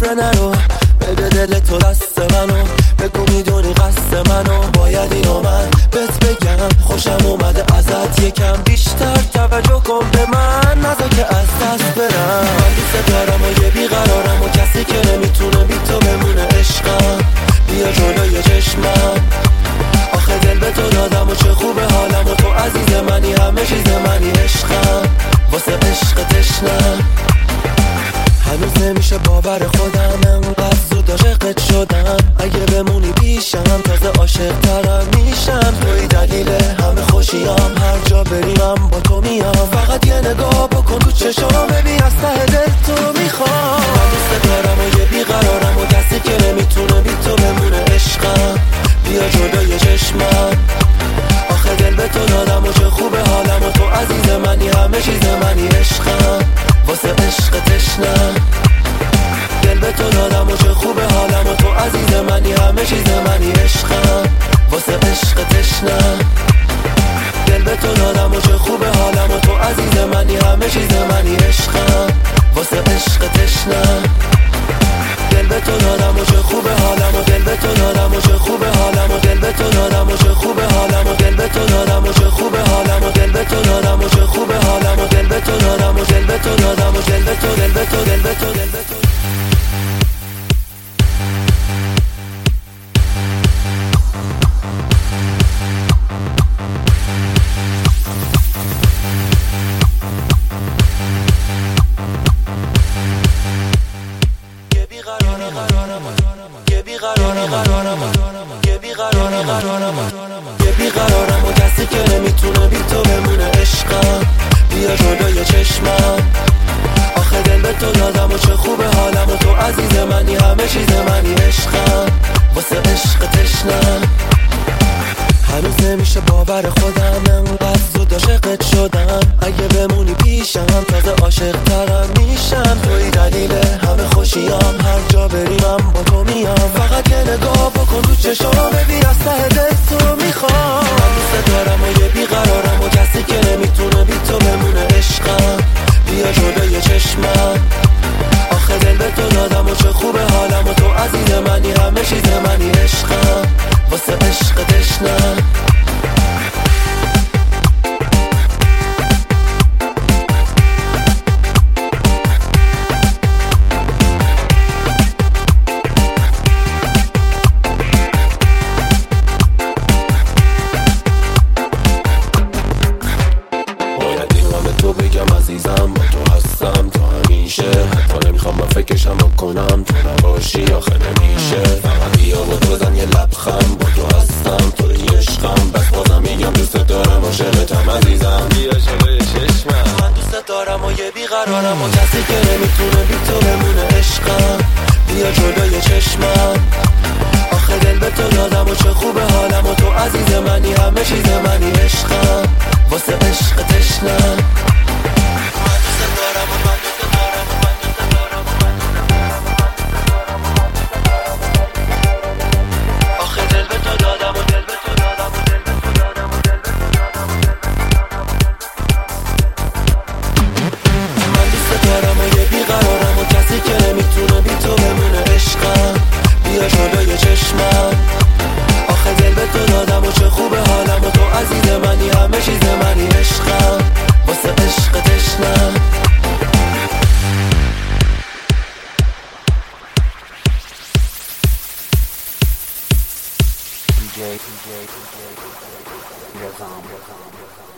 دیگه نرو، بده دل تو دست منو، بگو میدونی قصد منو. باید اینو من بهت بگم، خوشم اومده ازت یکم بیشتر توجه کن به من، نذار که از دست برم. من دوست دارم و یه بیقرارم و کسی که نمیتونه بی تو بمونه. عشقم بیا جلوی چشمم، آخه دل به تو دادم و چه خوبه حالم و تو عزیز منی، همه چیز منی. عشقم واسه عشق تشنم، هنوز نمیشه باور خودم انقدر زود عاشقت شدم. اگه بمونی پیشم تازه عاشق ترم میشم. توی دلیل همه خوشیام، هر جا بریم با تو میام. فقط یه نگاه بکن تو چشام، ببین از ته دل تو میخوام. من دوست دارم و یه بیقرارم و کسی که نمیتونه بی تو بمونه. عشقم بیا جلوی چشمم، آخه دل به تو دادم و چه خوبه حالم و تو عزیز منی، همه چیز منی. عشقم واسه عشق تشنم، دل به تو دادم و چه خوبه حالم و تو عزیز منی، همه چیز منی. عشقم واسه عشق تشنم، دل به تو دادم و چه خوبه حالم و تو عزیز منی، همه چیز منی. عشقم واسه عشق تشنم، دل به تو دادم و چه خوبه حالم و دل به تو دادم و چه خوبه حالم و دل به تو دادم و چه خوبه حالم و دل به تو دادم و چه خوبه حالم و دل به تو دادم و چه خوبه حالم و دل به تو دادم و دل به تو دادم و دل به تو دل به تو دل به تو دل به تو. یه بیقرارم و کسی که نمیتونه بی تو بمونه. عشقم بیا جلوی چشمم، آخه دل به تو دادم و چه خوبه حالم و تو عزیز منی، همه چیز منی. عشقم واسه عشق تشنم، هنوز نمیشه باور خودم انقدر زود عاشقت شدم. اگه بمونی پیشم تازه عاشق ترم میشم. توی دلیل همه خوشیام، هر جا بریم با تو میام. فقط یه نگاه بکن تو چشام، ببین از ته دل تو میخوام. من دوست دارم و یه بیقرارم و کسی که نمیتونه بی تو بمونه. عشقم بیا جلوی چشمم، آخه دل به تو دادم و چه خوبه حالم و تو عزیز منی، همه چیز منی. عشقم واسه عشق تشنم. باید این همه تو بگم عزیزم، با تو هستم تا همیشه. حتی نمیخوام من فکرشم بکنم تو نباشی، آخه نمیشه. فقط بیا با تو زن یه لبخند، با تو هستم توی عشقم. بس بازم میگم دوست دارم، عاشقتم عزیزم. بیا جلوی چشمم، من دوست دارم و یه بیقرارم و کسی که نمیتونه بی تو بمونه. عشقم بیا جلوی چشمم، آخه دل به تو دادم و چه خوبه حالم و تو عزیز منی، همه چیز منی. عشقم واسه عشق تشنم. چشمم، آخه دل به تو دادم و چه خوبه حالم و تو عزیز منی، همه چیز منی. عشقم واسه عشق تشنم. DJ